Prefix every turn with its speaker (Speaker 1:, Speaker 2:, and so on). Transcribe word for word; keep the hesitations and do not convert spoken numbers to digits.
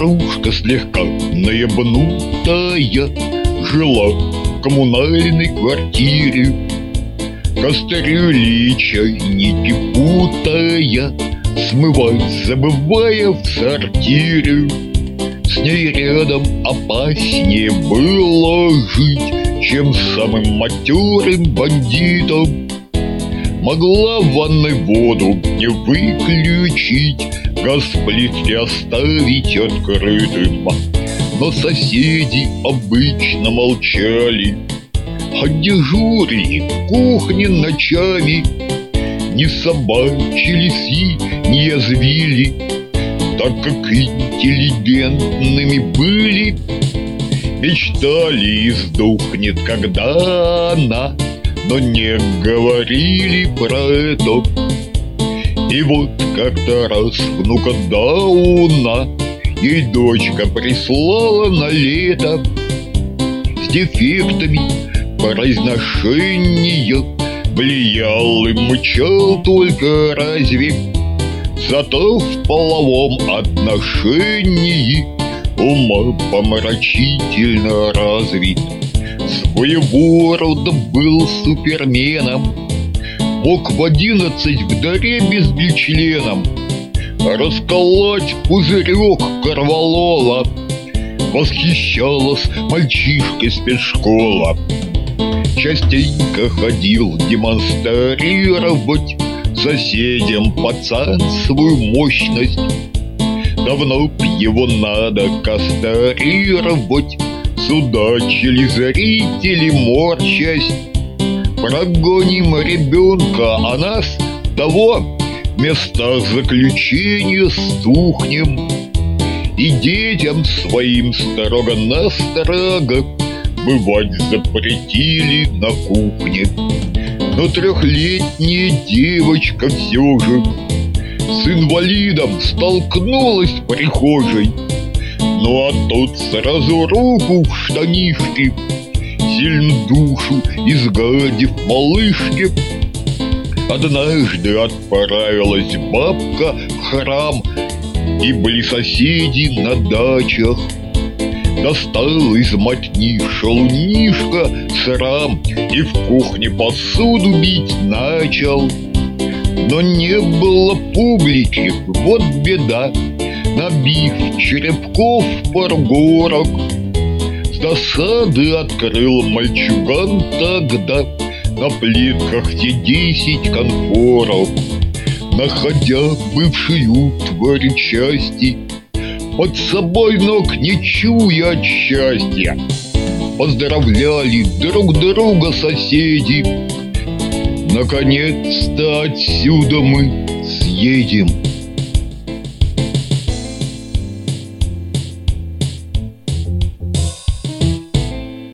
Speaker 1: Старушка слегка наебнутая жила в коммунальной квартире. Кастрюли и чайники путая, смывать забывая в сортире. С ней рядом опаснее было жить, чем с самым матерым бандитом. Могла в ванной воду не выключить, газ в плитке оставить открытым. Но соседи обычно молчали, а дежурили в кухне ночами. Не собачились и не язвили, так как интеллигентными были. Мечтали, и сдохнет когда она, но не говорили про это. И вот как-то раз внука Дауна ей дочка прислала на лето с дефектами произношения. Влиял и мычал только разве, зато в половом отношении умопомрачительно развит. Своего рода был суперменом, мог в одиннадцать в даре безбичленом расколоть пузырек корвалола. Восхищалась мальчишкой спецшкола, частенько ходил демонстрировать соседям пацанскую мощность. Давно б его надо кастрировать, судачили зрители, морщась. Прогоним ребенка, а нас того в местах заключения стухнем. И детям своим строго-настрого бывать запретили на кухне. Но трехлетняя девочка все же с инвалидом столкнулась в прихожей. Ну а тот сразу руку в штанишки, сильно душу изгадив малышке. Однажды отправилась бабка в храм, и были соседи на дачах. Достал из мотни шалунишка срам и в кухне посуду бить начал. Но не было публики, вот беда, набив черепков пару-горок. С досады открыл мальчуган тогда на плитках те десять конфоров. Находя бывшую тварь части, под собой ног не чуя от счастья, поздравляли друг друга соседи. Наконец-то отсюда мы съедем.